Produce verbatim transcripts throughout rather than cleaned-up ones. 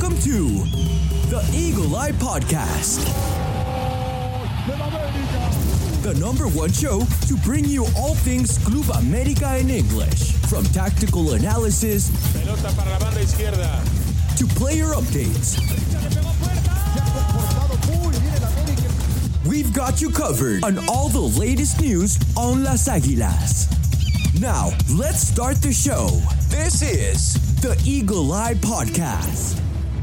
Welcome to the Eagle Eye Podcast, the number one show to bring you all things Club América in English, from tactical analysis Pelota para la banda izquierda. to player updates. We've got you covered on all the latest news on Las Águilas. Now, let's start the show. This is the Eagle Eye Podcast.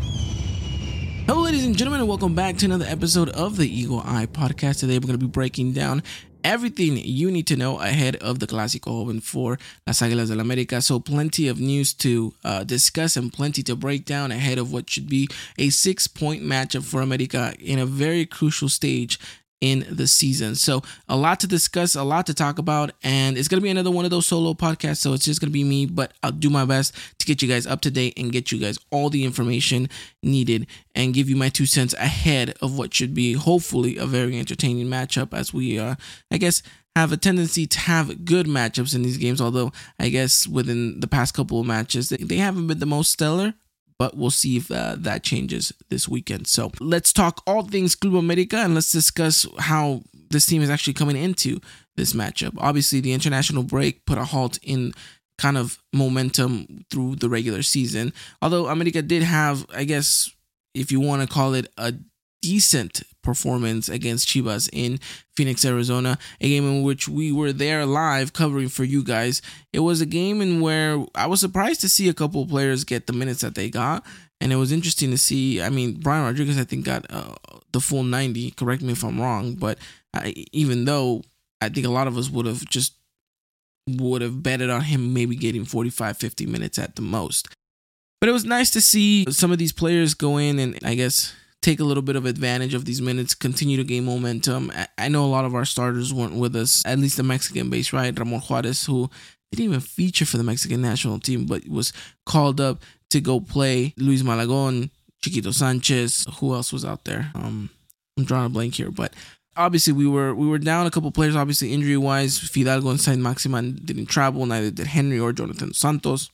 Hello, ladies and gentlemen, and welcome back to another episode of the Eagle Eye Podcast. Today, we're going to be breaking down everything you need to know ahead of the Clásico Joven for Las Águilas del América. So plenty of news to uh, discuss and plenty to break down ahead of what should be a six-point matchup for América in a very crucial stage in the season. So a lot to discuss, a lot to talk about, and it's going to be another one of those solo podcasts, so it's just going to be me, but I'll do my best to get you guys up to date and get you guys all the information needed and give you my two cents ahead of what should be hopefully a very entertaining matchup, as we, uh, I guess, have a tendency to have good matchups in these games, although I guess within the past couple of matches, they, they haven't been the most stellar. But we'll see if uh, that changes this weekend. So let's talk all things Club América and let's discuss how this team is actually coming into this matchup. Obviously, the international break put a halt in kind of momentum through the regular season. Although América did have, I guess, if you want to call it a decent performance against Chivas in Phoenix, Arizona, a game in which we were there live covering for you guys. It was a game in where I was surprised to see a couple of players get the minutes that they got, and it was interesting to see. I mean, Brian Rodriguez, I think, got uh, the full ninety. Correct me if I'm wrong, but I, even though I think a lot of us would have just would have betted on him maybe getting forty-five, fifty minutes at the most. But it was nice to see some of these players go in and, I guess, take a little bit of advantage of these minutes, continue to gain momentum. I know a lot of our starters weren't with us, at least the Mexican base, right? Ramon Juarez, who didn't even feature for the Mexican national team, but was called up to go play. Luis Malagon, Chiquito Sanchez, who else was out there? Um, I'm drawing a blank here, but obviously we were we were down a couple players, obviously injury-wise. Fidalgo and Saint Maximan didn't travel, neither did Henry or Jonathan Santos.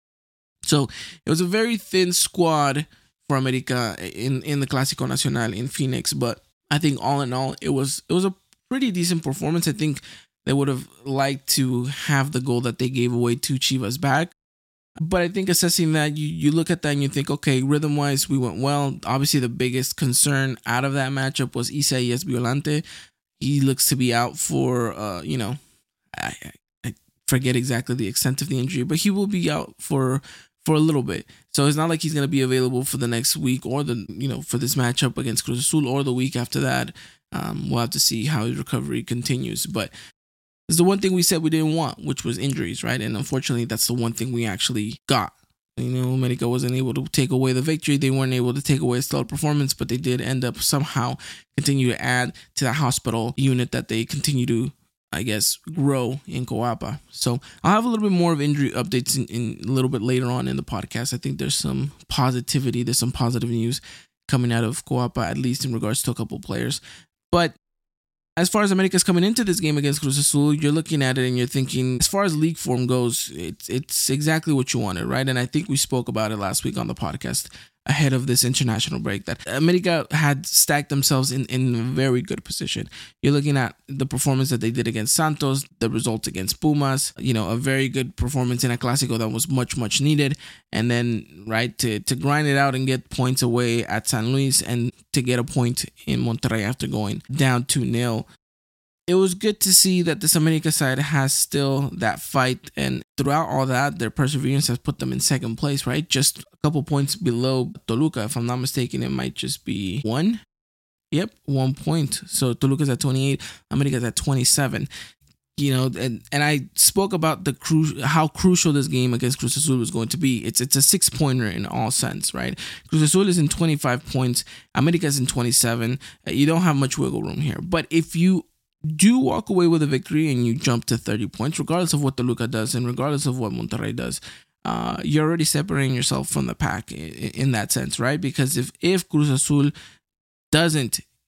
So it was a very thin squad for América in, in the Clásico Nacional in Phoenix, but I think all in all, it was it was a pretty decent performance. I think they would have liked to have the goal that they gave away to Chivas back, but I think assessing that, you, you look at that and you think, okay, rhythm-wise, we went well. Obviously, the biggest concern out of that matchup was Isaías Violante. He looks to be out for, uh, you know, I, I forget exactly the extent of the injury, but he will be out for for a little bit. So it's not like he's going to be available for the next week or the, you know, for this matchup against Cruz Azul or the week after that. Um, we'll have to see how his recovery continues. But it's the one thing we said we didn't want, which was injuries, right? And unfortunately, that's the one thing we actually got. You know, América wasn't able to take away the victory. They weren't able to take away a stellar performance, but they did end up somehow continue to add to the hospital unit that they continue to, I guess, grow in Coapa. So I'll have a little bit more of injury updates in, in a little bit later on in the podcast. I think there's some positivity, there's some positive news coming out of Coapa, at least in regards to a couple players. But as far as América's coming into this game against Cruz Azul, you're looking at it and you're thinking, as far as league form goes, it's it's exactly what you wanted, right? And I think we spoke about it last week on the podcast ahead of this international break, that América had stacked themselves in, in a very good position. You're looking at the performance that they did against Santos, the results against Pumas, you know, a very good performance in a Clásico that was much, much needed. And then, right, to, to grind it out and get points away at San Luis and to get a point in Monterrey after going down two nil. It was good to see that this América side has still that fight, and throughout all that, their perseverance has put them in second place, right? Just a couple points below Toluca. If I'm not mistaken, it might just be one. Yep, one point. So Toluca's at twenty-eight, América's at twenty-seven. You know, and, and I spoke about the cru- how crucial this game against Cruz Azul was going to be. It's it's a six-pointer in all sense, right? Cruz Azul is in twenty-five points, América's in twenty-seven. You don't have much wiggle room here. But if you do walk away with a victory and you jump to thirty points, regardless of what Toluca does and regardless of what Monterrey does, uh, you're already separating yourself from the pack in, in that sense, right? Because if, if Cruz Azul doesn't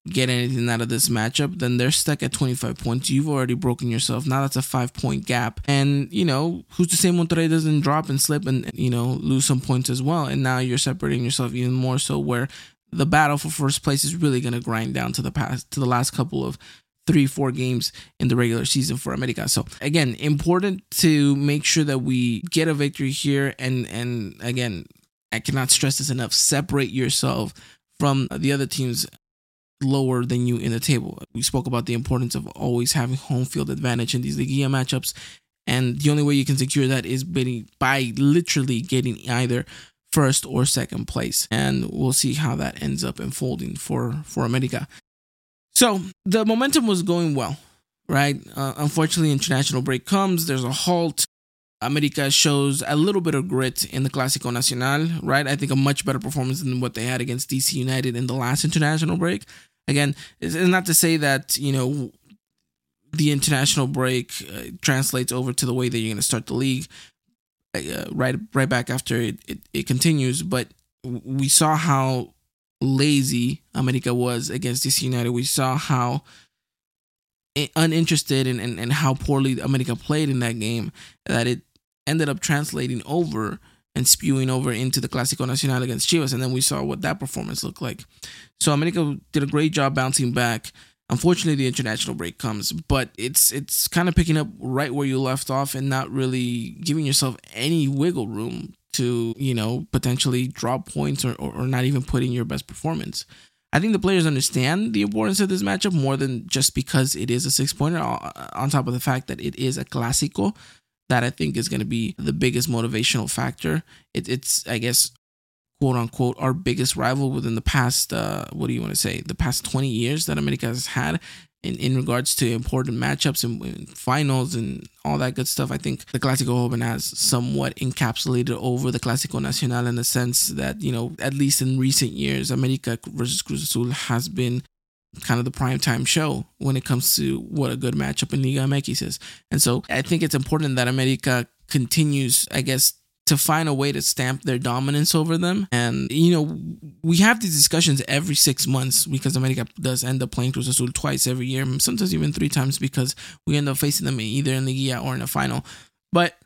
get anything out of this matchup, then they're stuck at twenty-five points. You've already broken yourself. Now that's a five point gap. And, you know, who's to say Monterrey doesn't drop and slip and, you know, lose some points as well. And now you're separating yourself even more so, where the battle for first place is really going to grind down to the past, to the last couple of three, four games in the regular season for America. So again, important to make sure that we get a victory here. And, and again, I cannot stress this enough. Separate yourself from the other teams lower than you in the table. We spoke about the importance of always having home field advantage in these Liguilla matchups, and the only way you can secure that is by, by literally getting either first or second place, and we'll see how that ends up unfolding for for America. So the momentum was going well, right? Uh, unfortunately, international break comes, there's a halt. America shows a little bit of grit in the Clásico Nacional, right? I think a much better performance than what they had against D C United in the last international break. Again, it's not to say that, you know, the international break uh, translates over to the way that you're going to start the league uh, right right back after it, it, it continues. But we saw how lazy America was against D C United. We saw how uninterested and, and, and how poorly America played in that game, that it ended up translating over and spewing over into the Clásico Nacional against Chivas. And then we saw what that performance looked like. So America did a great job bouncing back. Unfortunately, the international break comes, but it's it's kind of picking up right where you left off and not really giving yourself any wiggle room to, you know, potentially drop points or, or, or not even put in your best performance. I think the players understand the importance of this matchup more than just because it is a six-pointer, on top of the fact that it is a Clásico. That I think is going to be the biggest motivational factor. It, it's, I guess, quote unquote, our biggest rival within the past, uh, what do you want to say, the past twenty years that America has had in, in regards to important matchups and, and finals and all that good stuff. I think the Clásico Joven has somewhat encapsulated over the Clásico Nacional in the sense that, you know, at least in recent years, America versus Cruz Azul has been kind of the primetime show when it comes to what a good matchup in Liga M X is. And so I think it's important that America continues, I guess, to find a way to stamp their dominance over them. And, you know, we have these discussions every six months because America does end up playing Cruz Azul twice every year, sometimes even three times because we end up facing them either in the Liga or in a final. But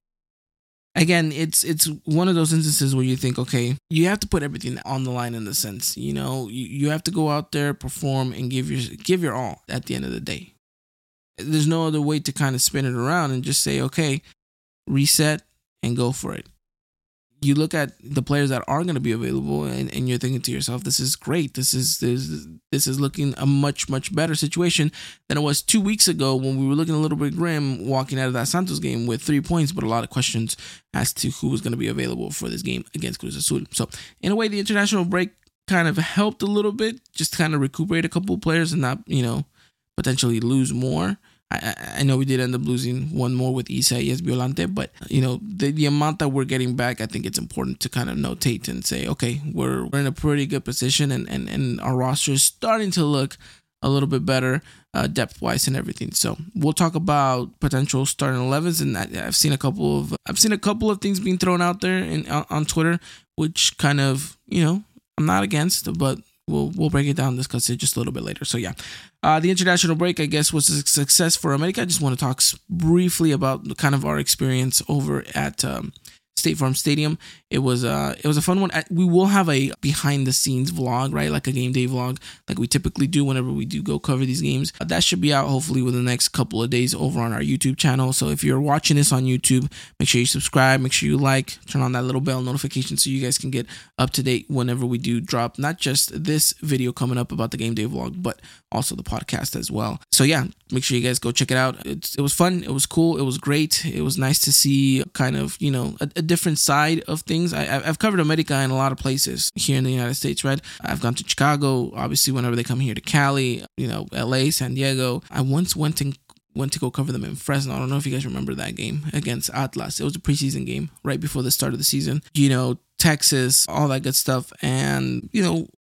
again, it's it's one of those instances where you think, okay, you have to put everything on the line in the sense, you know, you, you have to go out there, perform, and give your give your all at the end of the day. There's no other way to kind of spin it around and just say, okay, reset and go for it. You look at the players that are going to be available and, and you're thinking to yourself, this is great. This is, this is this is looking a much, much better situation than it was two weeks ago when we were looking a little bit grim walking out of that Santos game with three points, but a lot of questions as to who was going to be available for this game against Cruz Azul. So in a way, the international break kind of helped a little bit, just to kind of recuperate a couple of players and not, you know, potentially lose more. I, I know we did end up losing one more with Isaías Violante, but, you know, the, the amount that we're getting back, I think it's important to kind of notate and say, okay, we're, we're in a pretty good position and, and, and our roster is starting to look a little bit better uh, depth-wise and everything. So we'll talk about potential starting elevens, and I, I've seen a couple of I've seen a couple of things being thrown out there in, on, on Twitter, which kind of, you know, I'm not against, but We'll we'll break it down and discuss it just a little bit later. So yeah, uh, the international break, I guess, was a success for America. I just want to talk briefly about kind of our experience over at um, State Farm Stadium. It was uh it was a fun one. We will have a behind the scenes vlog, right, like a game day vlog, like we typically do whenever we do go cover these games. Uh, that should be out hopefully within the next couple of days over on our YouTube channel. So if you're watching this on YouTube, make sure you subscribe, make sure you like, turn on that little bell notification so you guys can get up to date whenever we do drop not just this video coming up about the game day vlog, but also the podcast as well. So yeah, make sure you guys go check it out. It's, it was fun. It was cool. It was great. It was nice to see kind of, you know, a, a different side of things. I, I've covered America in a lot of places here in the United States, right? I've gone to Chicago, obviously, whenever they come here to Cali, you know, L A, San Diego. I once went to went to go cover them in Fresno. I don't know if you guys remember that game against Atlas. It was a preseason game right before the start of the season. You know, Texas, all that good stuff. And, you know,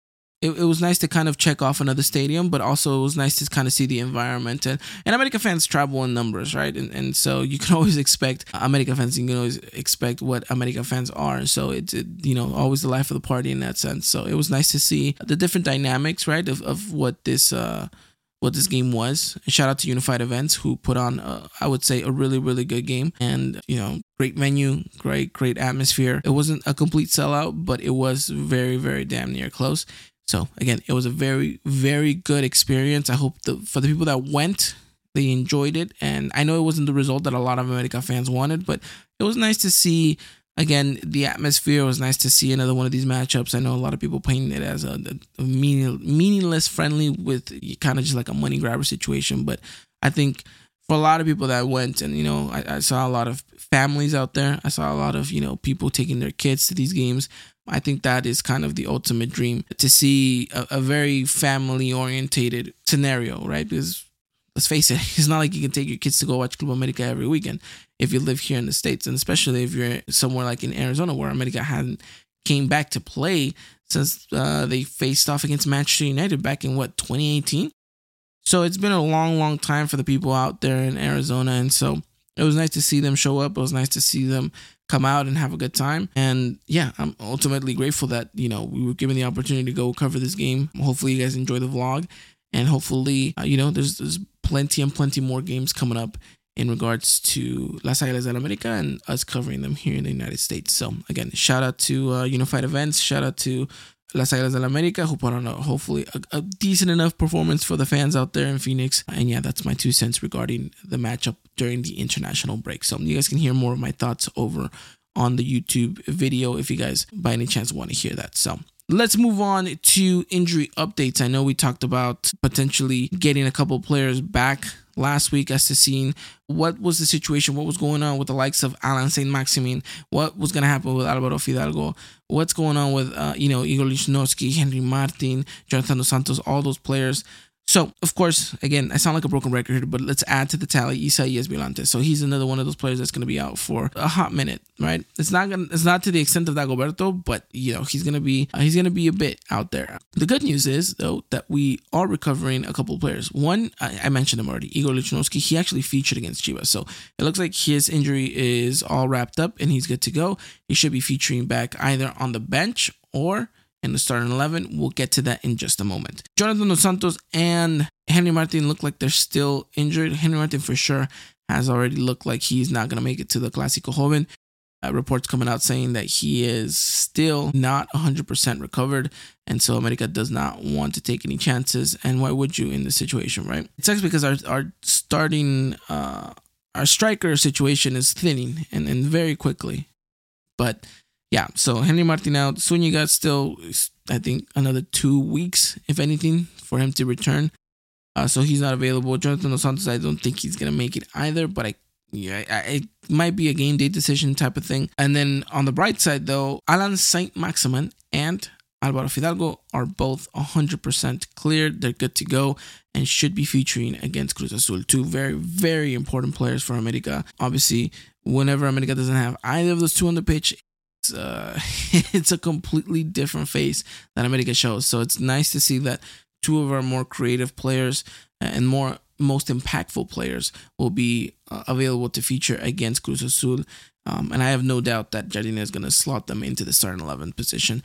it, it was nice to kind of check off another stadium, but also it was nice to kind of see the environment. And, and America fans travel in numbers, right? And and so you can always expect America fans, you can always expect what America fans are. So it's, it, you know, always the life of the party in that sense. So it was nice to see the different dynamics, right, of, of what this uh, what this game was. And shout out to Unified Events, who put on, uh, I would say, a really, really good game. And, you know, great venue, great, great atmosphere. It wasn't a complete sellout, but it was very, very damn near close. So, again, it was a very, very good experience. I hope the, for the people that went, they enjoyed it. And I know it wasn't the result that a lot of America fans wanted, but it was nice to see. Again, the atmosphere. It was nice to see another one of these matchups. I know a lot of people paint it as a, a meaning, meaningless friendly with kind of just like a money grabber situation. But I think for a lot of people that went, and, you know, I, I saw a lot of families out there. I saw a lot of, you know, people taking their kids to these games. I think that is kind of the ultimate dream, to see a, a very family orientated scenario, right? Because let's face it, it's not like you can take your kids to go watch Club America every weekend if you live here in the States, and especially if you're somewhere like in Arizona, where America hadn't came back to play since uh, they faced off against Manchester United back in, what, twenty eighteen? So it's been a long, long time for the people out there in Arizona, and so it was nice to see them show up. It was nice to see them come out and have a good time. And yeah, I'm ultimately grateful that, you know, we were given the opportunity to go cover this game. Hopefully you guys enjoy the vlog, and hopefully, uh, you know, there's, there's plenty and plenty more games coming up in regards to Las Águilas del América and us covering them here in the United States. So again, shout out to uh, Unified Events, shout out to Las Águilas del América, who put on a, hopefully a, a decent enough performance for the fans out there in Phoenix. And yeah, that's my two cents regarding the matchup during the international break. So you guys can hear more of my thoughts over on the YouTube video if you guys by any chance want to hear that. So let's move on to injury updates. I know we talked about potentially getting a couple players back last week as to seeing what was the situation, what was going on with the likes of Alan Saint-Maximin, what was going to happen with Álvaro Fidalgo, what's going on with, uh, you know, Igor Lichnowsky, Henry Martin, Jonathan Dos Santos, all those players. So, of course, again, I sound like a broken record here, but let's add to the tally Isaías Violante. So he's another one of those players that's going to be out for a hot minute, right? It's not gonna, it's not to the extent of Dagoberto, but, you know, he's going to be uh, he's going to be a bit out there. The good news is, though, that we are recovering a couple of players. One, I, I mentioned him already, Igor Lichnowsky. He actually featured against Chivas, so it looks like his injury is all wrapped up and he's good to go. He should be featuring back either on the bench or in the starting eleven. We'll get to that in just a moment. Jonathan Dos Santos and Henry Martin look like they're still injured. Henry Martin for sure has already looked like he's not going to make it to the Clásico Joven. Uh, reports coming out saying that he is still not one hundred percent recovered, and so America does not want to take any chances. And why would you in this situation, right? It sucks because our our starting uh, our striker situation is thinning and, and very quickly, but. Yeah, so Henry Martin out. Zúñiga still, I think, another two weeks, if anything, for him to return. Uh, so he's not available. Jonathan Dos Santos, I don't think he's going to make it either, but I, yeah, I, it might be a game day decision type of thing. And then on the bright side, though, Alan Saint-Maximin and Álvaro Fidalgo are both one hundred percent cleared. They're good to go and should be featuring against Cruz Azul. Two very, very important players for America. Obviously, whenever America doesn't have either of those two on the pitch, Uh, it's a completely different face that America shows. So it's nice to see that two of our more creative players and more most impactful players will be uh, available to feature against Cruz Azul. Um, and I have no doubt that Jardine is going to slot them into the starting eleven position.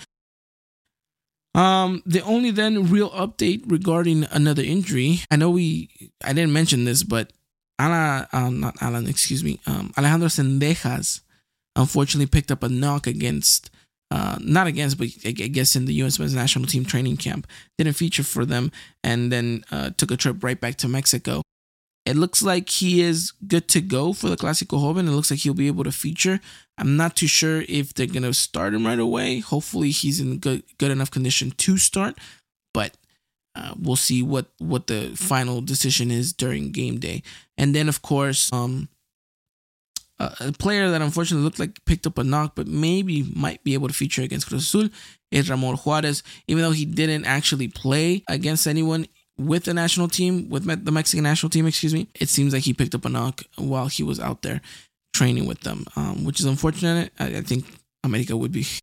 Um, the only then real update regarding another injury, I know we, I didn't mention this, but Alan, uh, not Alan, excuse me, um, Alejandro Sendejas unfortunately picked up a knock against, uh, not against, but I guess in the U S men's national team training camp. Didn't feature for them and then uh, took a trip right back to Mexico. It looks like he is good to go for the Clásico Joven. It looks like he'll be able to feature. I'm not too sure if they're going to start him right away. Hopefully he's in good, good enough condition to start, but uh, we'll see what, what the final decision is during game day. And then, of course, um, a player that unfortunately looked like picked up a knock, but maybe might be able to feature against Cruz Azul is Ramón Juárez. Even though he didn't actually play against anyone with the national team, with the Mexican national team, excuse me, it seems like he picked up a knock while he was out there training with them, um, which is unfortunate. I, I think America would be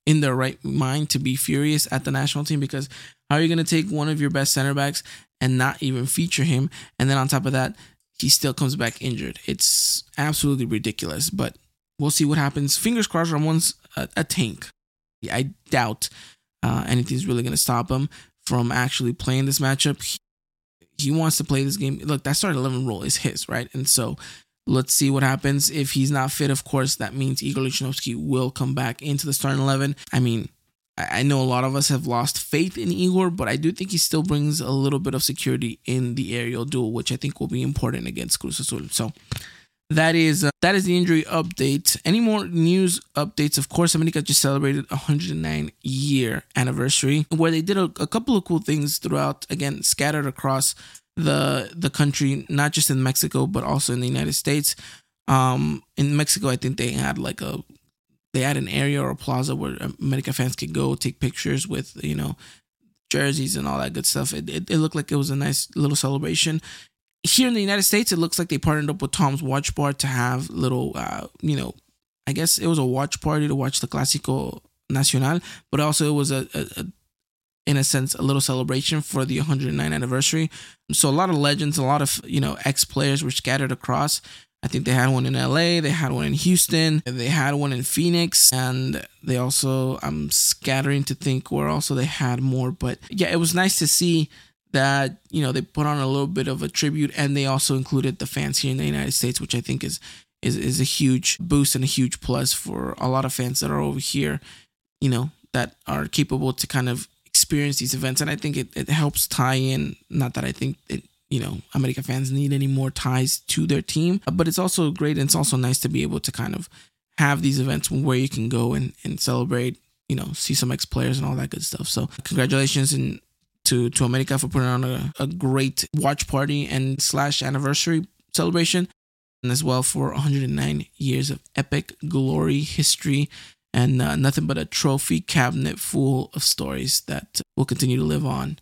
in their right mind to be furious at the national team, because how are you going to take one of your best center backs and not even feature him? And then on top of that, he still comes back injured. It's absolutely ridiculous, but we'll see what happens. Fingers crossed, Ramon's a, a tank. I doubt uh, anything's really going to stop him from actually playing this matchup. He, he wants to play this game. Look, that starting eleven role is his, right? And so let's see what happens. If he's not fit, of course, that means Igor Lichnowsky will come back into the starting eleven. I mean, I know a lot of us have lost faith in Igor, but I do think he still brings a little bit of security in the aerial duel, which I think will be important against Cruz Azul. So that is uh, that is the injury update. Any more news updates? Of course, America just celebrated a one hundred nine year anniversary, where they did a, a couple of cool things throughout, again, scattered across the the country, not just in Mexico, but also in the United States. Um, in Mexico, I think they had like a They had an area or a plaza where America fans could go take pictures with, you know, jerseys and all that good stuff. It, it, it looked like it was a nice little celebration. Here in the United States, it looks like they partnered up with Tom's Watch Bar to have little, uh, you know, I guess it was a watch party to watch the Clásico Nacional, but also it was a, a, a in a sense, a little celebration for the one hundred ninth anniversary. So a lot of legends, a lot of, you know, ex-players were scattered across. I think they had one in L A, they had one in Houston, they had one in Phoenix, and they also, I'm scattering to think where also they had more. But yeah, it was nice to see that, you know, they put on a little bit of a tribute, and they also included the fans here in the United States, which I think is is, is a huge boost and a huge plus for a lot of fans that are over here, you know, that are capable to kind of experience these events. And I think it, it helps tie in, not that I think it, you know, America fans need any more ties to their team, but it's also great. And it's also nice to be able to kind of have these events where you can go and, and celebrate, you know, see some ex-players and all that good stuff. So congratulations and to, to America for putting on a, a great watch party and slash anniversary celebration, and as well for one hundred nine years of epic glory, history, and uh, nothing but a trophy cabinet full of stories that will continue to live on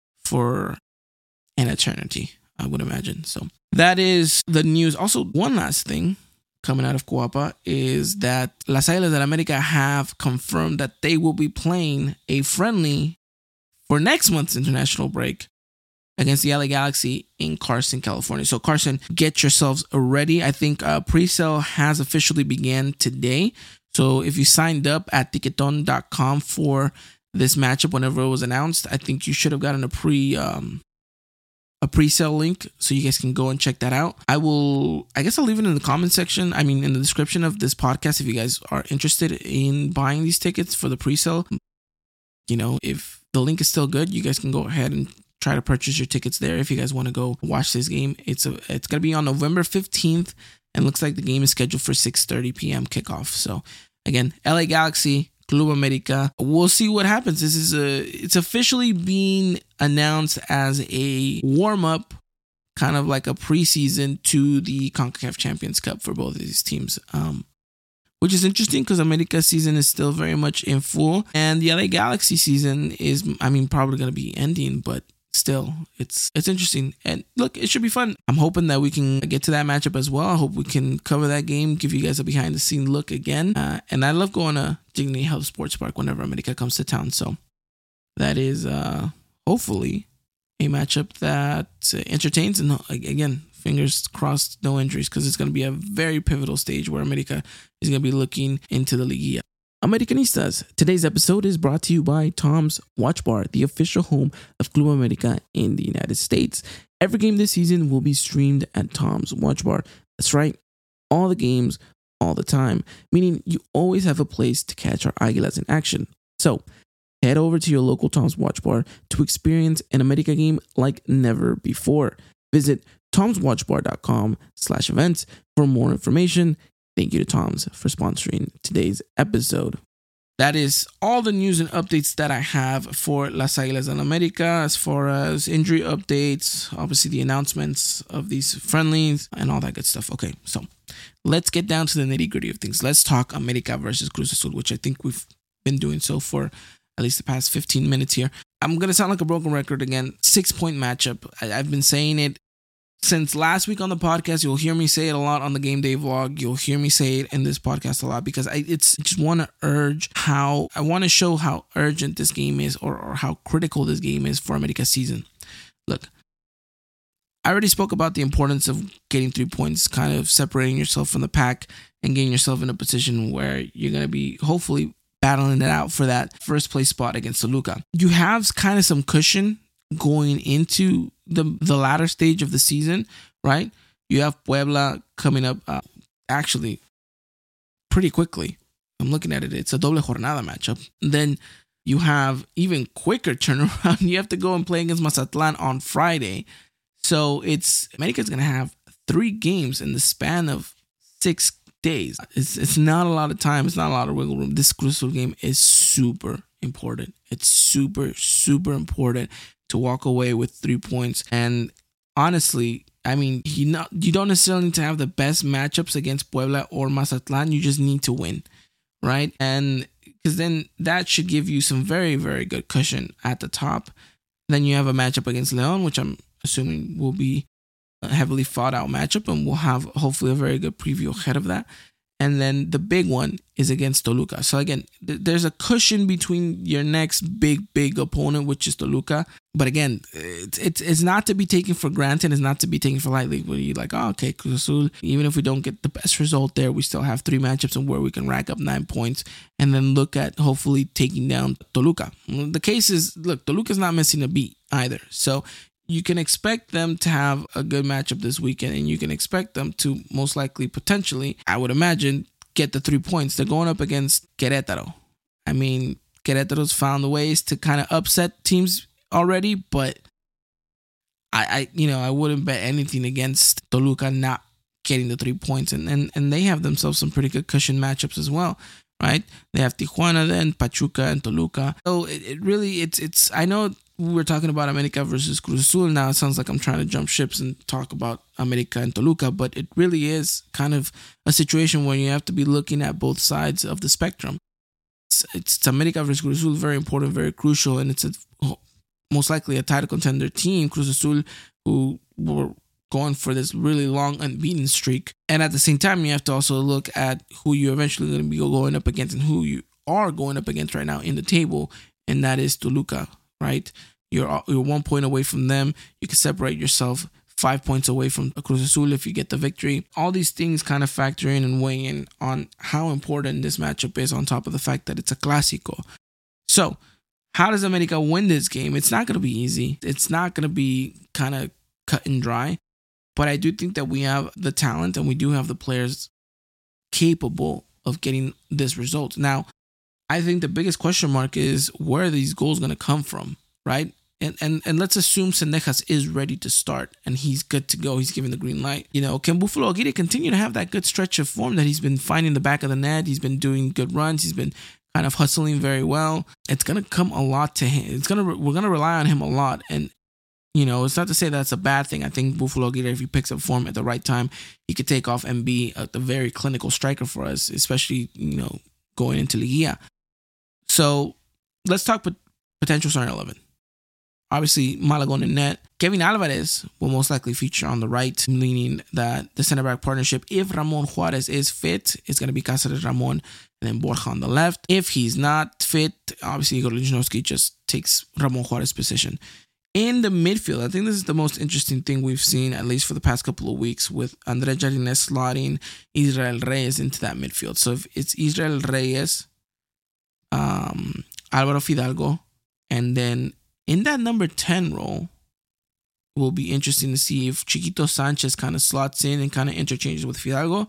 for an eternity, I would imagine. So that is the news. Also, one last thing coming out of Coapa is that Las Águilas del América have confirmed that they will be playing a friendly for next month's international break against the L A Galaxy in Carson, California. So Carson, get yourselves ready. I think uh, pre-sale has officially began today. So if you signed up at ticketon dot com for this matchup whenever it was announced, I think you should have gotten a pre um, a pre-sale link so you guys can go and check that out. I will, I guess I'll leave it in the comment section. I mean, in the description of this podcast, if you guys are interested in buying these tickets for the pre-sale, you know, if the link is still good, you guys can go ahead and try to purchase your tickets there. If you guys want to go watch this game, it's a, it's going to be on November fifteenth, and looks like the game is scheduled for six thirty p.m. kickoff. So again, L A Galaxy, Club America. We'll see what happens. This is a, it's officially being announced as a warm-up, kind of like a preseason to the CONCACAF Champions Cup for both of these teams. Um, which is interesting because America's season is still very much in full, and the L A Galaxy season is, I mean, probably going to be ending, but still, it's it's interesting. And look, it should be fun. I'm hoping that we can get to that matchup as well. I hope we can cover that game, give you guys a behind-the-scenes look again. Uh, and I love going to Dignity Health Sports Park whenever America comes to town. So that is uh, hopefully a matchup that uh, entertains. And again, fingers crossed, no injuries, because it's going to be a very pivotal stage where America is going to be looking into the Liguilla. Americanistas, today's episode is brought to you by Tom's Watch Bar, the official home of Club America in the United States. Every game this season will be streamed at Tom's Watch Bar. That's right, all the games, all the time, meaning you always have a place to catch our Águilas in action. So head over to your local Tom's Watch Bar to experience an America game like never before. Visit tomswatchbar.com slash events for more information. Thank you to Tom's for sponsoring today's episode. That is all the news and updates that I have for Las Águilas del América as far as injury updates, obviously the announcements of these friendlies and all that good stuff. Okay, so let's get down to the nitty gritty of things. Let's talk America versus Cruz Azul, which I think we've been doing so for at least the past fifteen minutes here. I'm going to sound like a broken record again. Six point matchup. I, I've been saying it since last week on the podcast, you'll hear me say it a lot on the game day vlog. You'll hear me say it in this podcast a lot because I it's I just want to urge how I want to show how urgent this game is or, or how critical this game is for America's season. Look, I already spoke about the importance of getting three points, kind of separating yourself from the pack and getting yourself in a position where you're going to be hopefully battling it out for that first place spot against Toluca. You have kind of some cushion going into the the latter stage of the season, right? You have Puebla coming up uh, actually pretty quickly. I'm looking at it. It's a doble jornada matchup. Then you have even quicker turnaround. You have to go and play against Mazatlan on Friday. So it's America's going to have three games in the span of six days. It's it's not a lot of time. It's not a lot of wiggle room. This Cruz Azul game is super important. It's super, super important to walk away with three points. And honestly, I mean, you not you don't necessarily need to have the best matchups against Puebla or Mazatlan. You just need to win, right? And because then that should give you some very, very good cushion at the top. Then you have a matchup against León, which I'm assuming will be a heavily fought out matchup, and we'll have hopefully a very good preview ahead of that. And then the big one is against Toluca. So again, th- there's a cushion between your next big, big opponent, which is Toluca. But again, it's, it's it's not to be taken for granted. It's not to be taken for lightly. Where you're like, oh, okay, Cruz Azul, even if we don't get the best result there, we still have three matchups and where we can rack up nine points and then look at hopefully taking down Toluca. The case is, look, Toluca's not missing a beat either. So you can expect them to have a good matchup this weekend, and you can expect them to most likely, potentially, I would imagine, get the three points. They're going up against Querétaro. I mean, Querétaro's found ways to kind of upset teams already, but I, I, you know, I wouldn't bet anything against Toluca not getting the three points, and and, and they have themselves some pretty good cushion matchups as well. Right? They have Tijuana, then Pachuca and Toluca. So it, it really, it's, it's, I know we were talking about America versus Cruz Azul. Now it sounds like I'm trying to jump ships and talk about America and Toluca, but it really is kind of a situation where you have to be looking at both sides of the spectrum. It's, it's America versus Cruz Azul, very important, very crucial, and it's a, most likely a title contender team, Cruz Azul, who were going for this really long unbeaten streak. And at the same time, you have to also look at who you're eventually going to be going up against and who you are going up against right now in the table, and that is Toluca, right? You're, you're one point away from them. You can separate yourself five points away from Cruz Azul if you get the victory. All these things kind of factor in and weigh in on how important this matchup is, on top of the fact that it's a Clásico. So, how does America win this game? It's not going to be easy. It's not going to be kind of cut and dry. But I do think that we have the talent and we do have the players capable of getting this result. Now, I think the biggest question mark is where are these goals going to come from, right? And and and let's assume Sendejas is ready to start and he's good to go. He's given the green light. You know, can Buffalo Aguirre continue to have that good stretch of form that he's been finding the back of the net? He's been doing good runs. He's been kind of hustling very well. It's going to come a lot to him. It's going to we're going to rely on him a lot. And you know, it's not to say that's a bad thing. I think Buffalo Aguirre, if he picks up form at the right time, he could take off and be a, a very clinical striker for us, especially, you know, going into Liguilla. So let's talk p- potential starting eleven. Obviously, Malagón in net. Kevin Alvarez will most likely feature on the right, meaning that the center back partnership, if Ramon Juarez is fit, is going to be Cáceres Ramon and then Borja on the left. If he's not fit, obviously Igor Lichnowsky just takes Ramon Juarez's position. In the midfield, I think this is the most interesting thing we've seen, at least for the past couple of weeks, with André Jardinez slotting Israel Reyes into that midfield. So if it's Israel Reyes, um, Álvaro Fidalgo, and then in that number ten role, it will be interesting to see if Chiquito Sanchez kind of slots in and kind of interchanges with Fidalgo.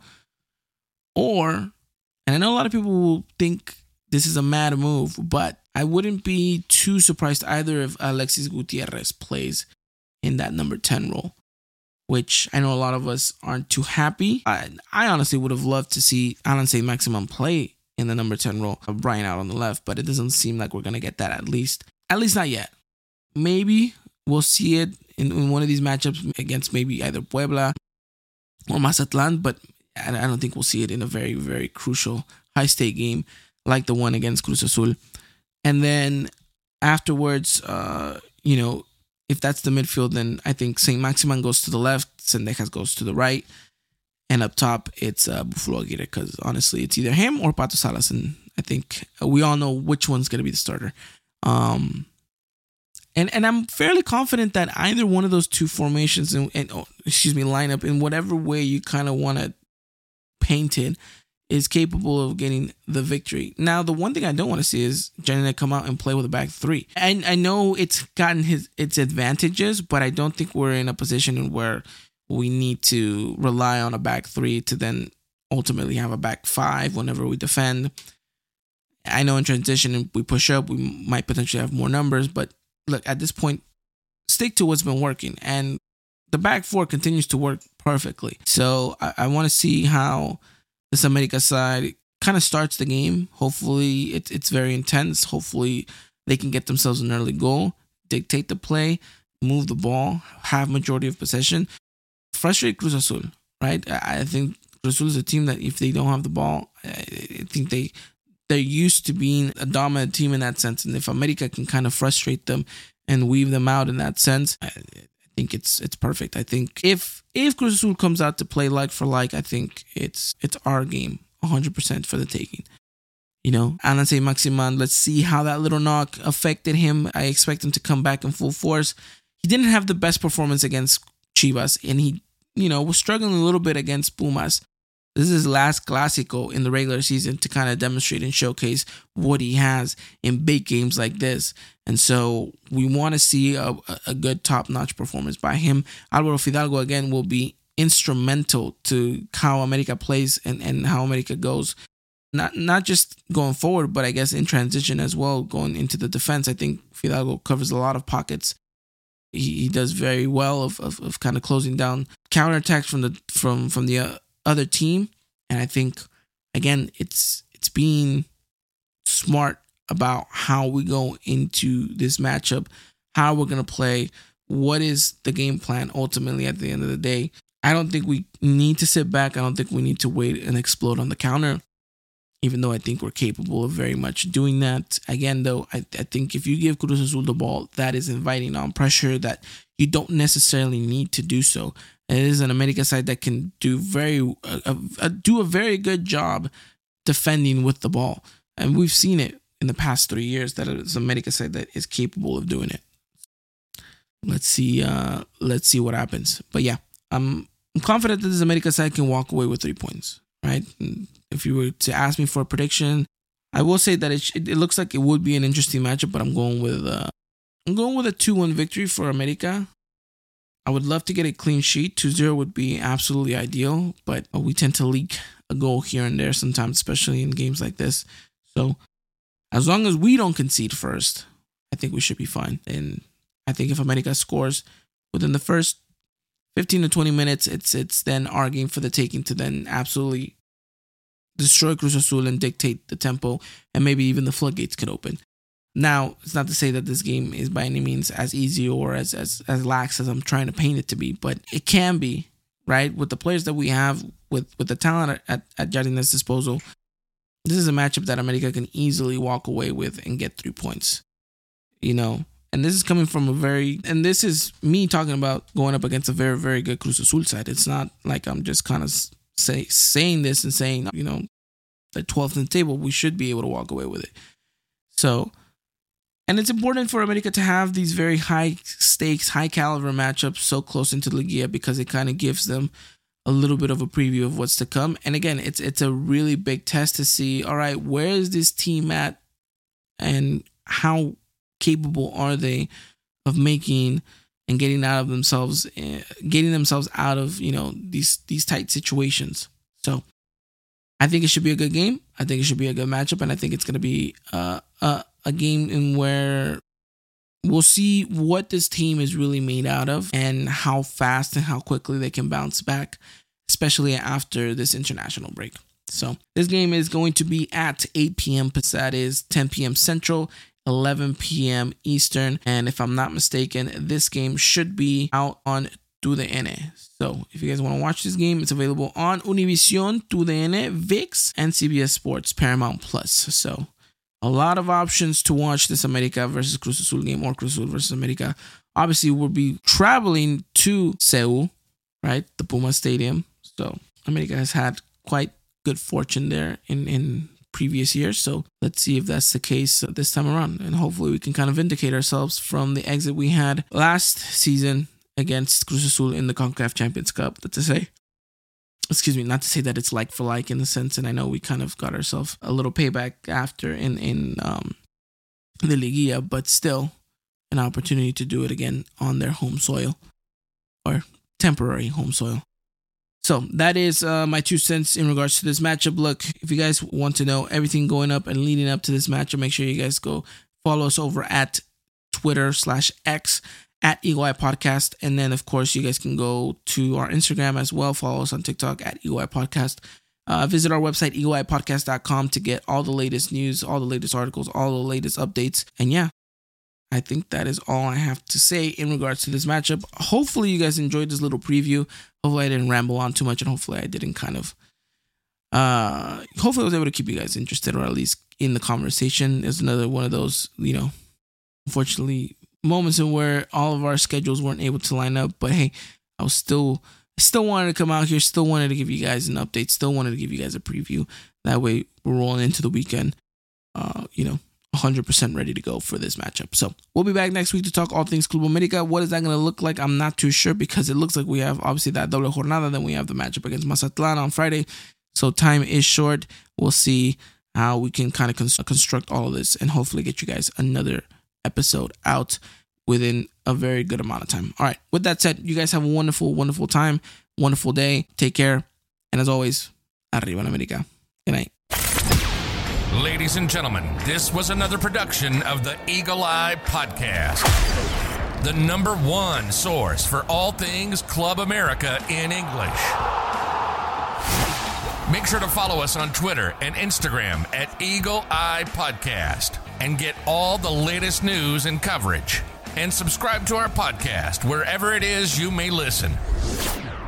Or, and I know a lot of people will think this is a mad move, but I wouldn't be too surprised either if Alexis Gutierrez plays in that number ten role, which I know a lot of us aren't too happy. I, I honestly would have loved to see Alan Saint-Maximin play in the number ten role of Brian out on the left, but it doesn't seem like we're going to get that at least. At least not yet. Maybe we'll see it in, in one of these matchups against maybe either Puebla or Mazatlan, but I don't think we'll see it in a very, very crucial high-stake game like the one against Cruz Azul. And then afterwards, uh, you know, if that's the midfield, then I think Saint-Maximin goes to the left, Zendejas goes to the right. And up top, it's uh, Buffalo Aguirre, because honestly, it's either him or Pato Salas. And I think we all know which one's going to be the starter. Um, and and I'm fairly confident that either one of those two formations, and, and oh, excuse me, lineup, in whatever way you kind of want to paint it, is capable of getting the victory. Now, the one thing I don't want to see is Janine come out and play with a back three. And I know it's gotten his its advantages, but I don't think we're in a position where we need to rely on a back three to then ultimately have a back five whenever we defend. I know in transition, if we push up, we might potentially have more numbers, but look, at this point, stick to what's been working. And the back four continues to work perfectly. So I, I want to see how this America side kind of starts the game. Hopefully it, it's very intense. Hopefully they can get themselves an early goal, dictate the play, move the ball, have majority of possession. Frustrate Cruz Azul, right? I think Cruz Azul is a team that if they don't have the ball, I think they, they're used to being a dominant team in that sense. And if America can kind of frustrate them and weave them out in that sense, I think it's it's perfect. I think if if Cruz Azul comes out to play like for like, I think it's it's our game one hundred percent for the taking. You know, Anase Maximan, let's see how that little knock affected him. I expect him to come back in full force. He didn't have the best performance against Chivas, and he, you know, was struggling a little bit against Pumas. This is his last Clásico in the regular season to kind of demonstrate and showcase what he has in big games like this. And so we want to see a, a good top-notch performance by him. Álvaro Fidalgo, again, will be instrumental to how America plays and, and how America goes. Not not just going forward, but I guess in transition as well, going into the defense. I think Fidalgo covers a lot of pockets. He, he does very well of, of, of kind of closing down counterattacks from the from from the uh, other team. And I think, again, it's it's being smart about how we go into this matchup, how we're going to play, what is the game plan ultimately at the end of the day. I don't think we need to sit back. I don't think we need to wait and explode on the counter, even though I think we're capable of very much doing that. Again, though, I, I think if you give Cruz Azul the ball, that is inviting on pressure that you don't necessarily need to do so. It is an America side that can do very uh, uh, do a very good job defending with the ball. And we've seen it in the past three years that it's an America side that is capable of doing it. Let's see, uh, let's see what happens. But yeah, I'm, I'm confident that this America side can walk away with three points, right? And if you were to ask me for a prediction, I will say that it, it, it looks like it would be an interesting matchup, but I'm going with uh, I'm going with a two one victory for America. I would love to get a clean sheet. two zero would be absolutely ideal, but we tend to leak a goal here and there sometimes, especially in games like this. So as long as we don't concede first, I think we should be fine. And I think if America scores within the first fifteen to twenty minutes, it's it's then our game for the taking to then absolutely destroy Cruz Azul and dictate the tempo, and maybe even the floodgates could open. Now, it's not to say that this game is by any means as easy or as, as, as lax as I'm trying to paint it to be, but it can be, right? With the players that we have, with, with the talent at, at Jardinez's disposal, this is a matchup that America can easily walk away with and get three points, you know? And this is coming from a very, and this is me talking about going up against a very, very good Cruz Azul side. It's not like I'm just kind of say, saying this and saying, you know, the twelfth in the table, we should be able to walk away with it. So, and it's important for America to have these very high stakes, high caliber matchups so close into Liguilla because it kind of gives them a little bit of a preview of what's to come. And again, it's it's a really big test to see, all right, where is this team at and how capable are they of making and getting out of themselves, uh, getting themselves out of, you know, these these tight situations. So I think it should be a good game. I think it should be a good matchup, and I think it's going to be uh, a a game in where we'll see what this team is really made out of and how fast and how quickly they can bounce back, especially after this international break. So this game is going to be at eight p.m. That is ten p.m. Central, eleven p.m. Eastern. And if I'm not mistaken, this game should be out on Tu D N. So if you guys want to watch this game, it's available on Univision, Tu D N, ViX, and C B S Sports, Paramount Plus. So a lot of options to watch this America versus Cruz Azul game or Cruz Azul versus America. Obviously, we'll be traveling to Seoul right? The Puma Stadium. So America has had quite good fortune there in, in previous years. So let's see if that's the case this time around. And hopefully we can kind of vindicate ourselves from the exit we had last season against Cruz Azul in the CONCACAF Champions Cup. That's to say, excuse me, not to say that it's like for like in the sense, and I know we kind of got ourselves a little payback after in, in um, the Liguilla, but still an opportunity to do it again on their home soil or temporary home soil. So that is uh, my two cents in regards to this matchup. Look, if you guys want to know everything going up and leading up to this matchup, make sure you guys go follow us over at Twitter slash X at Eagle Eye Podcast. And then, of course, you guys can go to our Instagram as well. Follow us on TikTok at Eagle Eye Podcast. Uh, visit our website, eagle eye podcast dot com, to get all the latest news, all the latest articles, all the latest updates. And yeah, I think that is all I have to say in regards to this matchup. Hopefully you guys enjoyed this little preview. Hopefully I didn't ramble on too much, and hopefully I didn't kind of, uh, hopefully I was able to keep you guys interested, or at least in the conversation. It's another one of those, you know, unfortunately, moments in where all of our schedules weren't able to line up. But hey, I was still, still wanted to come out here, still wanted to give you guys an update, still wanted to give you guys a preview. That way we're rolling into the weekend, uh, you know, one hundred percent ready to go for this matchup. So we'll be back next week to talk all things Club America. What is that going to look like? I'm not too sure, because it looks like we have obviously that doble jornada. Then we have the matchup against Mazatlán on Friday. So time is short. We'll see how we can kind of cons- construct all of this and hopefully get you guys another episode out within a very good amount of time. All right. With that said, you guys have a wonderful, wonderful time, wonderful day. Take care. And as always, arriba America. Good night. Ladies and gentlemen, this was another production of the Eagle Eye Podcast, the number one source for all things Club America in English. Make sure to follow us on Twitter and Instagram at Eagle Eye Podcast and get all the latest news and coverage. And subscribe to our podcast wherever it is you may listen.